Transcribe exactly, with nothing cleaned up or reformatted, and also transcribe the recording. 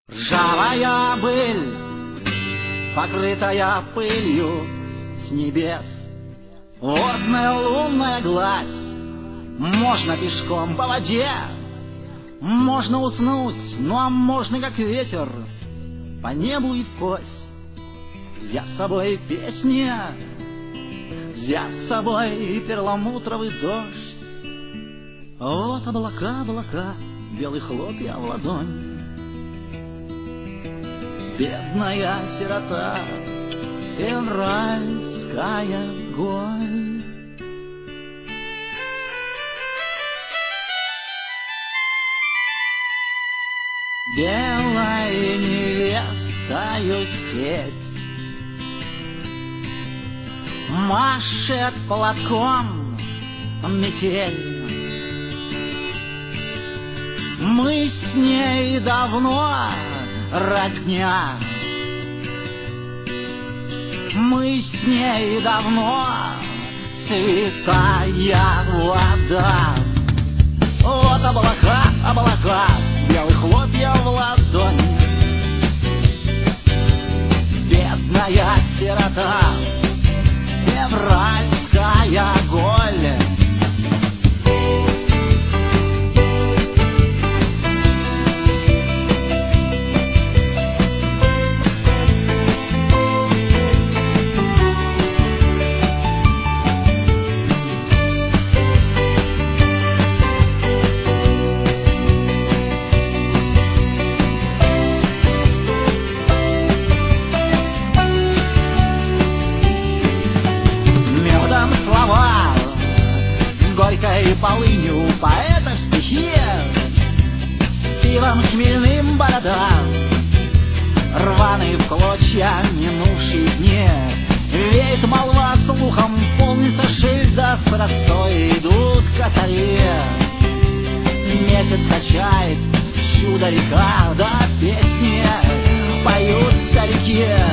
Ржавая быль, покрытая пылью с небес, водная лунная гладь. Можно пешком по воде, можно уснуть, ну а можно как ветер по небу и вкось. Взяв с собой песни, взяв с собой перламутровый дождь. Вот облака, облака, белые хлопья в ладонь. Бедная сирота, февральская голь. Белая невестою степь машет платком метель. Мы с ней давно родня, мы с ней давно святая вода. Вот облака, облака, белые хлопья в ладонь. Бедная сирота, февральская голь. Горькой полынью поэтов стихи, пивом хмельным борода, рваные в клочья минувшие дни. Веет молва слухом, полнится шильда с росой, идут косари. Месяц качает чудо река, да песни поют старики.